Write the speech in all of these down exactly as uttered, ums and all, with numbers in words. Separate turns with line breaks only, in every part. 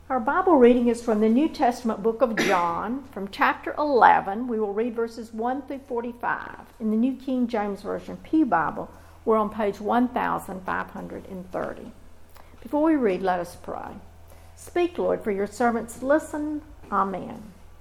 Our Bible reading is from the New Testament book of John, from chapter eleven. We will read verses one through forty-five. In the New King James Version Pew Bible, we're on page one thousand five hundred thirty. Before we read, let us pray. Speak, Lord, for your servants listen. Amen.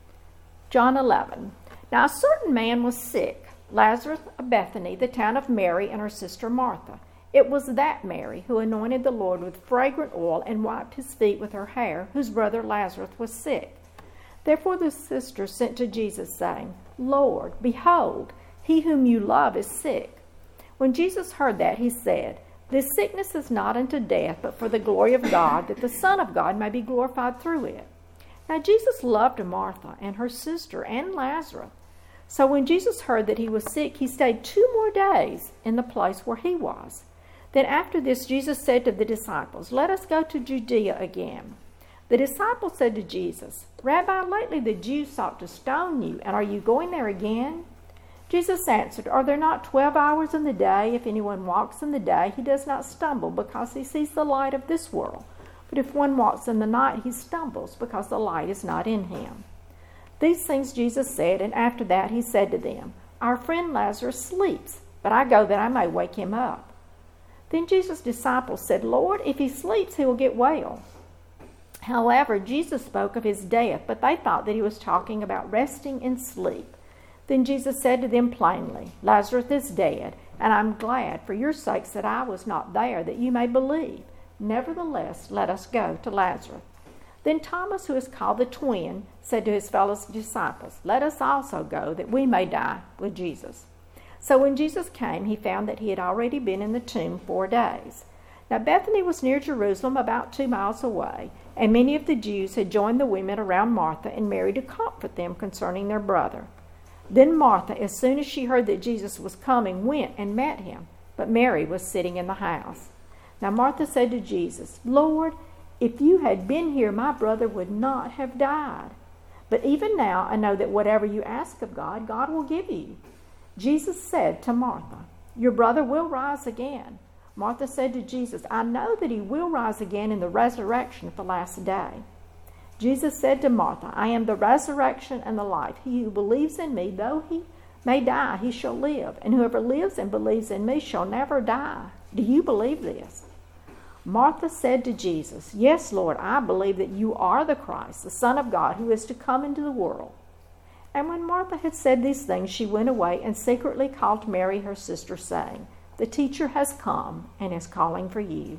John eleven. Now a certain man was sick, Lazarus of Bethany, the town of Mary and her sister Martha. It was that Mary who anointed the Lord with fragrant oil and wiped his feet with her hair, whose brother Lazarus was sick. Therefore the sisters sent to Jesus, saying, Lord, behold, he whom you love is sick. When Jesus heard that, he said, This sickness is not unto death, but for the glory of God, that the Son of God may be glorified through it. Now Jesus loved Martha and her sister and Lazarus. So when Jesus heard that he was sick, he stayed two more days in the place where he was. Then after this, Jesus said to the disciples, Let us go to Judea again. The disciples said to Jesus, Rabbi, lately the Jews sought to stone you, and are you going there again? Jesus answered, Are there not twelve hours in the day? If anyone walks in the day, he does not stumble, because he sees the light of this world. But if one walks in the night, he stumbles, because the light is not in him. These things Jesus said, and after that he said to them, Our friend Lazarus sleeps, but I go that I may wake him up. Then Jesus' disciples said, Lord, if he sleeps, he will get well. However, Jesus spoke of his death, but they thought that he was talking about resting in sleep. Then Jesus said to them plainly, Lazarus is dead, and I'm glad for your sakes that I was not there, that you may believe. Nevertheless, let us go to Lazarus. Then Thomas, who is called the twin, said to his fellow disciples, Let us also go, that we may die with Jesus. So when Jesus came, he found that he had already been in the tomb four days. Now Bethany was near Jerusalem, about two miles away, and many of the Jews had joined the women around Martha and Mary to comfort them concerning their brother. Then Martha, as soon as she heard that Jesus was coming, went and met him, but Mary was sitting in the house. Now Martha said to Jesus, Lord, if you had been here, my brother would not have died. But even now I know that whatever you ask of God, God will give you. Jesus said to Martha, Your brother will rise again. Martha said to Jesus, I know that he will rise again in the resurrection at the last day. Jesus said to Martha, I am the resurrection and the life. He who believes in me, though he may die, he shall live. And whoever lives and believes in me shall never die. Do you believe this? Martha said to Jesus, Yes, Lord, I believe that you are the Christ, the Son of God, who is to come into the world. And when Martha had said these things, she went away and secretly called Mary her sister, saying, The teacher has come and is calling for you.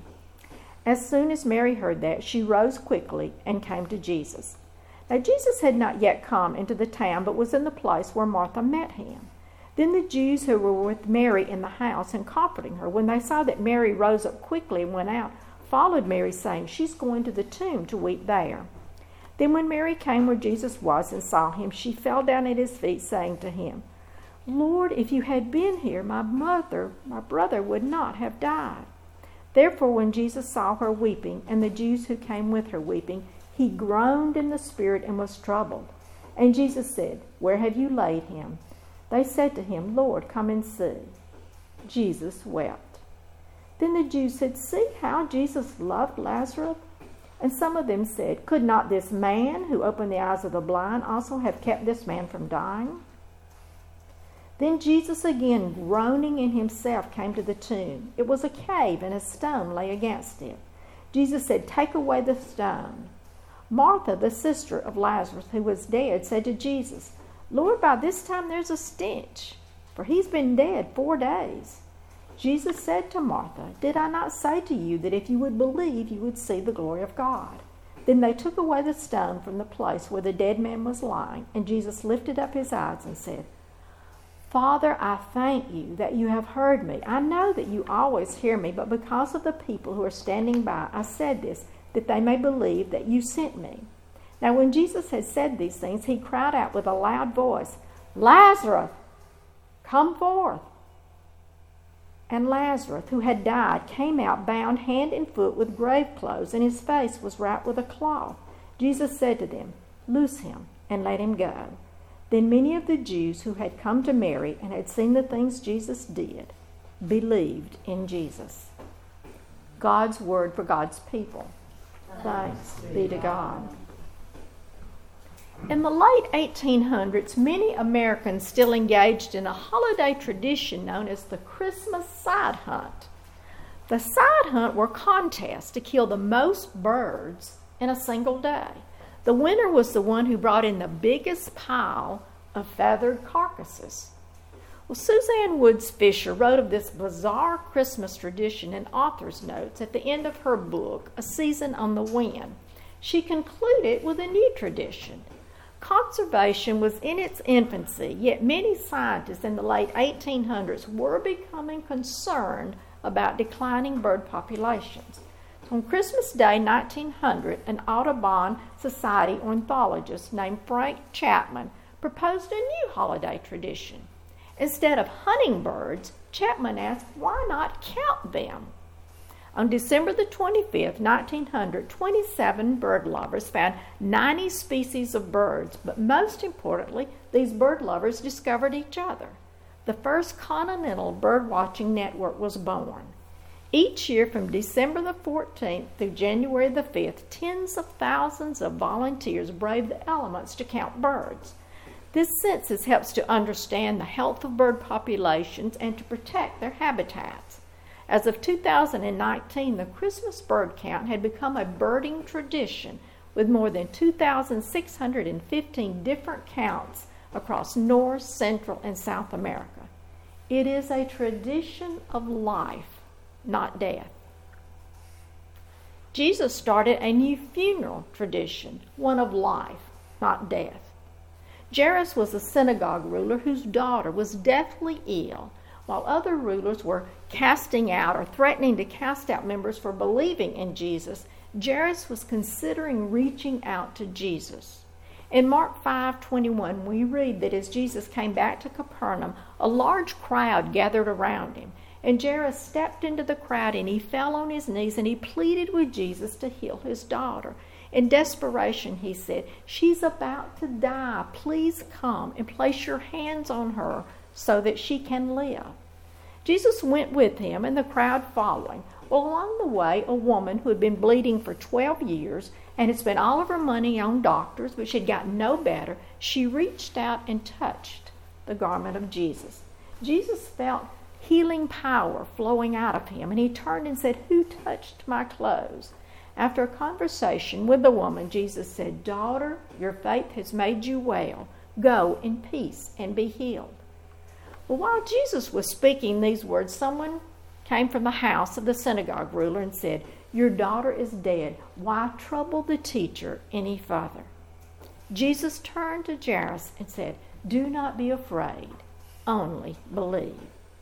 As soon as Mary heard that, she rose quickly and came to Jesus. Now Jesus had not yet come into the town, but was in the place where Martha met him. Then the Jews who were with Mary in the house and comforting her, when they saw that Mary rose up quickly and went out, followed Mary, saying, She's going to the tomb to weep there. Then when Mary came where Jesus was and saw him, she fell down at his feet, saying to him, Lord, if you had been here, my mother, my brother would not have died. Therefore when Jesus saw her weeping, and the Jews who came with her weeping, he groaned in the spirit and was troubled. And Jesus said, Where have you laid him? They said to him, Lord, come and see. Jesus wept. Then the Jews said, See how Jesus loved Lazarus? And some of them said, Could not this man who opened the eyes of the blind also have kept this man from dying? Then Jesus, again groaning in himself, came to the tomb. It was a cave, and a stone lay against it. Jesus said, Take away the stone. Martha, the sister of Lazarus, who was dead, said to Jesus, Lord, by this time there's a stench, for he's been dead four days. Jesus said to Martha, Did I not say to you that if you would believe, you would see the glory of God? Then they took away the stone from the place where the dead man was lying, and Jesus lifted up his eyes and said, Father, I thank you that you have heard me. I know that you always hear me, but because of the people who are standing by, I said this, that they may believe that you sent me. Now when Jesus had said these things, he cried out with a loud voice, Lazarus, come forth. And Lazarus, who had died, came out bound hand and foot with grave clothes, and his face was wrapped with a cloth. Jesus said to them, Loose him, and let him go. Then many of the Jews who had come to Mary and had seen the things Jesus did believed in Jesus. God's word for God's people. Thanks be to God. In the late eighteen hundreds, many Americans still engaged in a holiday tradition known as the Christmas side hunt. The side hunt were contests to kill the most birds in a single day. The winner was the one who brought in the biggest pile of feathered carcasses. Well, Suzanne Woods Fisher wrote of this bizarre Christmas tradition in author's notes at the end of her book, A Season on the Wind. She concluded with a new tradition. Conservation was in its infancy, yet many scientists in the late eighteen hundreds were becoming concerned about declining bird populations. On Christmas Day nineteen hundred, an Audubon Society ornithologist named Frank Chapman proposed a new holiday tradition. Instead of hunting birds, Chapman asked, why not count them? On December the twenty-fifth, nineteen hundred, twenty-seven bird lovers found ninety species of birds, but most importantly, these bird lovers discovered each other. The first continental bird-watching network was born. Each year from December the fourteenth through January the fifth, tens of thousands of volunteers brave the elements to count birds. This census helps to understand the health of bird populations and to protect their habitats. As of two thousand nineteen, the Christmas bird count had become a birding tradition with more than two thousand six hundred fifteen different counts across North, Central, and South America. It is a tradition of life, not death. Jesus started a new funeral tradition, one of life, not death. Jairus was a synagogue ruler whose daughter was deathly ill, while other rulers were casting out or threatening to cast out members for believing in Jesus. Jairus was considering reaching out to Jesus. In Mark five twenty-one, we read that as Jesus came back to Capernaum, a large crowd gathered around him. And Jairus stepped into the crowd and he fell on his knees and he pleaded with Jesus to heal his daughter. In desperation, he said, she's about to die. Please come and place your hands on her so that she can live. Jesus went with him and the crowd following. Well, along the way, a woman who had been bleeding for twelve years and had spent all of her money on doctors, but she had gotten no better, she reached out and touched the garment of Jesus. Jesus felt healing power flowing out of him, and he turned and said, who touched my clothes? After a conversation with the woman, Jesus said, daughter, your faith has made you well. Go in peace and be healed. Well, while Jesus was speaking these words, someone came from the house of the synagogue ruler and said, your daughter is dead. Why trouble the teacher any further? Jesus turned to Jairus and said, do not be afraid, only believe.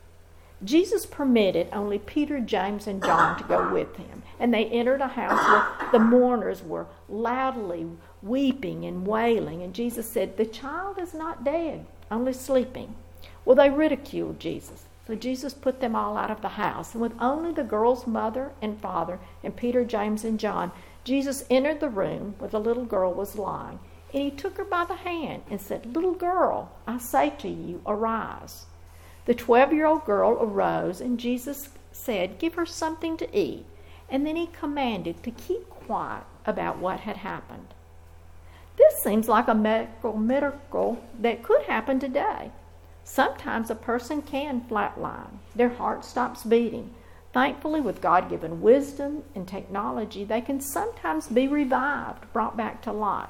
Jesus permitted only Peter, James, and John to go with him, and they entered a house where the mourners were loudly weeping and wailing, and Jesus said, the child is not dead, only sleeping. Well, they ridiculed Jesus, so Jesus put them all out of the house, and with only the girl's mother and father and Peter, James, and John, Jesus entered the room where the little girl was lying, and he took her by the hand and said, little girl, I say to you, arise. The twelve-year-old girl arose, and Jesus said, give her something to eat. And then he commanded to keep quiet about what had happened. This seems like a medical miracle that could happen today. Sometimes a person can flatline. Their heart stops beating. Thankfully, with God-given wisdom and technology, they can sometimes be revived, brought back to life.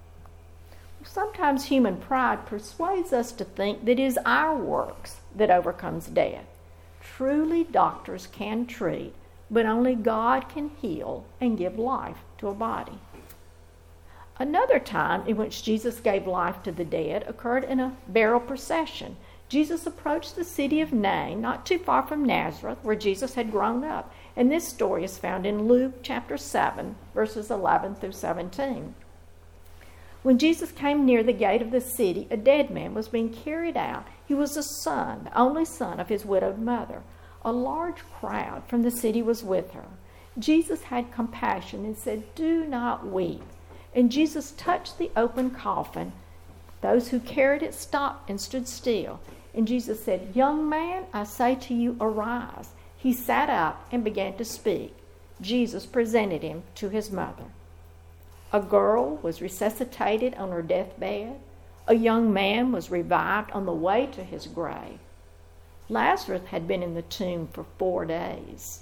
Sometimes human pride persuades us to think that it is our works that overcomes death. Truly, doctors can treat, but only God can heal and give life to a body. Another time in which Jesus gave life to the dead occurred in a burial procession. Jesus approached the city of Nain, not too far from Nazareth, where Jesus had grown up. And this story is found in Luke chapter seven, verses eleven through seventeen. When Jesus came near the gate of the city, a dead man was being carried out. He was a son, the only son of his widowed mother. A large crowd from the city was with her. Jesus had compassion and said, do not weep. And Jesus touched the open coffin. Those who carried it stopped and stood still. And Jesus said, young man, I say to you, arise. He sat up and began to speak. Jesus presented him to his mother. A girl was resuscitated on her deathbed. A young man was revived on the way to his grave. Lazarus had been in the tomb for four days.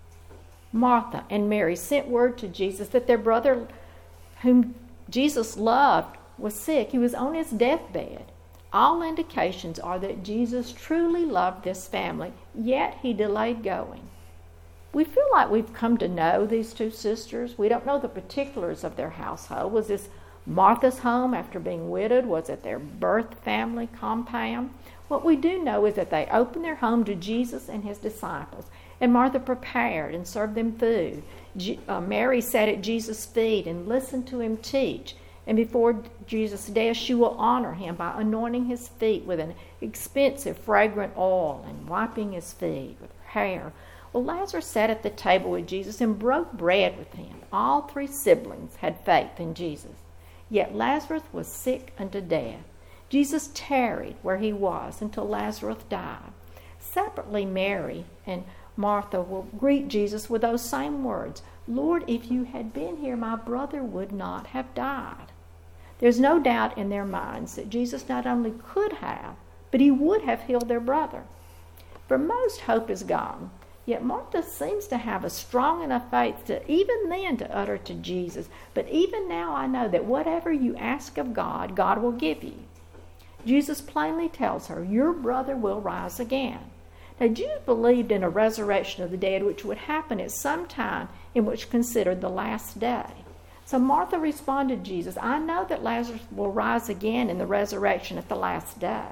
Martha and Mary sent word to Jesus that their brother, whom Jesus loved, was sick. He was on his deathbed. All indications are that Jesus truly loved this family, yet he delayed going. We feel like we've come to know these two sisters. We don't know the particulars of their household. Was this Martha's home after being widowed? Was it their birth family compound? What we do know is that they opened their home to Jesus and his disciples, and Martha prepared and served them food. G- uh, Mary sat at Jesus' feet and listened to him teach. And before Jesus' death, she will honor him by anointing his feet with an expensive fragrant oil and wiping his feet with her hair. Well, Lazarus sat at the table with Jesus and broke bread with him. All three siblings had faith in Jesus. Yet Lazarus was sick unto death. Jesus tarried where he was until Lazarus died. Separately, Mary and Martha will greet Jesus with those same words, "Lord, if you had been here, my brother would not have died." There's no doubt in their minds that Jesus not only could have, but he would have healed their brother. For most, hope is gone. Yet Martha seems to have a strong enough faith to even then to utter to Jesus, "But even now I know that whatever you ask of God, God will give you." Jesus plainly tells her, "Your brother will rise again." Now, Jews believed in a resurrection of the dead, which would happen at some time in which considered the last day. So Martha responded to Jesus, "I know that Lazarus will rise again in the resurrection at the last day."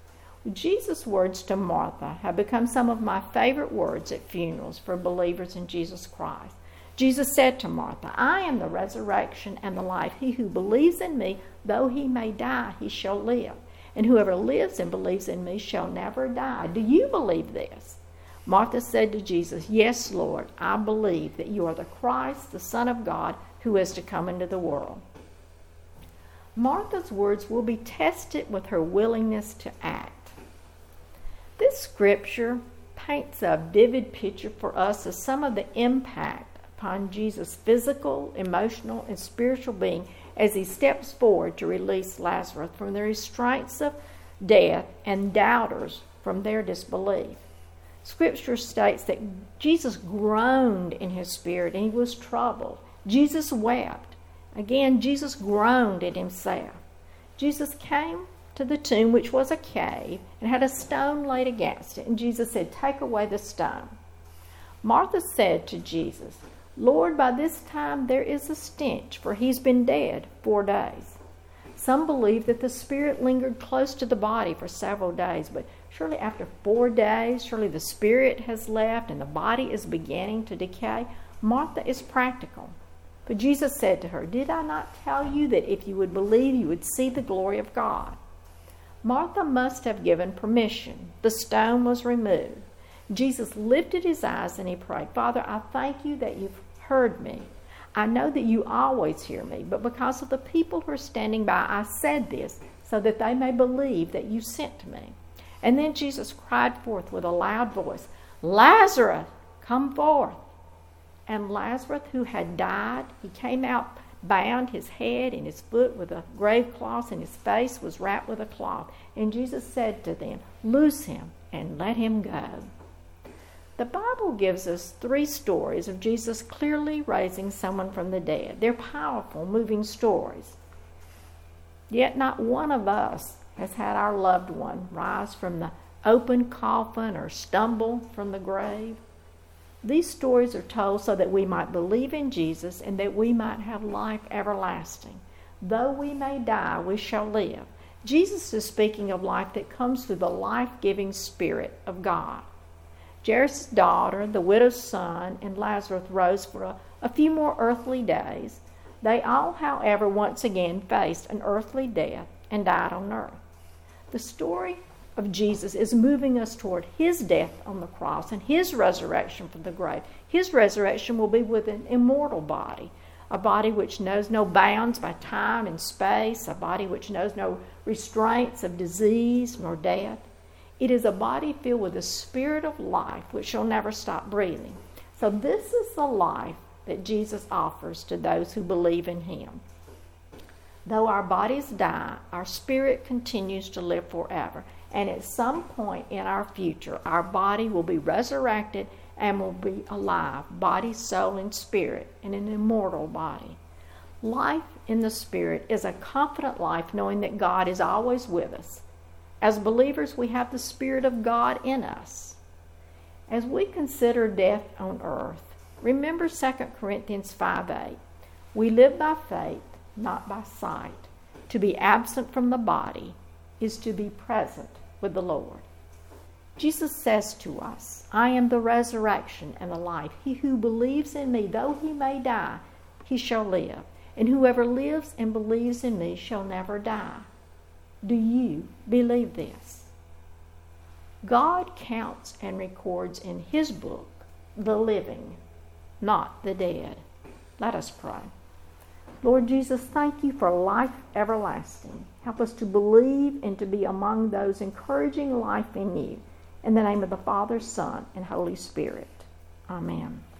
Jesus' words to Martha have become some of my favorite words at funerals for believers in Jesus Christ. Jesus said to Martha, "I am the resurrection and the life. He who believes in me, though he may die, he shall live. And whoever lives and believes in me shall never die." Do you believe this? Martha said to Jesus, "Yes, Lord, I believe that you are the Christ, the Son of God, who is to come into the world." Martha's words will be tested with her willingness to act. This scripture paints a vivid picture for us of some of the impact upon Jesus' physical, emotional, and spiritual being as he steps forward to release Lazarus from the restraints of death and doubters from their disbelief. Scripture states that Jesus groaned in his spirit and he was troubled. Jesus wept. Again, Jesus groaned in himself. Jesus came to the tomb, which was a cave, and had a stone laid against it. And Jesus said, "Take away the stone." Martha said to Jesus, "Lord, by this time there is a stench, for he's been dead four days." Some believe that the spirit lingered close to the body for several days, but surely after four days, surely the spirit has left and the body is beginning to decay. Martha is practical. But Jesus said to her, "Did I not tell you that if you would believe, you would see the glory of God?" Martha must have given permission. The stone was removed. Jesus lifted his eyes and he prayed, "Father, I thank you that you've heard me. I know that you always hear me, but because of the people who are standing by, I said this so that they may believe that you sent me." And then Jesus cried forth with a loud voice, "Lazarus, come forth." And Lazarus, who had died, he came out bound, his head and his foot with a grave cloth, and his face was wrapped with a cloth. And Jesus said to them, "Loose him and let him go." The Bible gives us three stories of Jesus clearly raising someone from the dead. They're powerful, moving stories. Yet not one of us has had our loved one rise from the open coffin or stumble from the grave. These stories are told so that we might believe in Jesus and that we might have life everlasting. Though we may die, we shall live. Jesus is speaking of life that comes through the life-giving Spirit of God. Jairus' daughter, the widow's son, and Lazarus rose for a, a few more earthly days. They all, however, once again faced an earthly death and died on earth. The story of Jesus is moving us toward his death on the cross and his resurrection from the grave. His resurrection will be with an immortal body, a body which knows no bounds by time and space, a body which knows no restraints of disease nor death. It is a body filled with the spirit of life which shall never stop breathing. So this is the life that Jesus offers to those who believe in him. Though our bodies die, our spirit continues to live forever. And at some point in our future, our body will be resurrected and will be alive, body, soul, and spirit, in an immortal body. Life in the Spirit is a confident life knowing that God is always with us. As believers, we have the Spirit of God in us. As we consider death on earth, remember Second Corinthians five eight. We live by faith, not by sight. To be absent from the body is to be present with the Lord. Jesus says to us, I am the resurrection and the life. He who believes in me, though he may die, he shall live. And whoever lives and believes in me shall never die. Do you believe this? God counts and records in his book the living, not the dead. Let us pray. Lord Jesus, thank you for life everlasting. Help us to believe and to be among those encouraging life in you. In the name of the Father, Son, and Holy Spirit. Amen.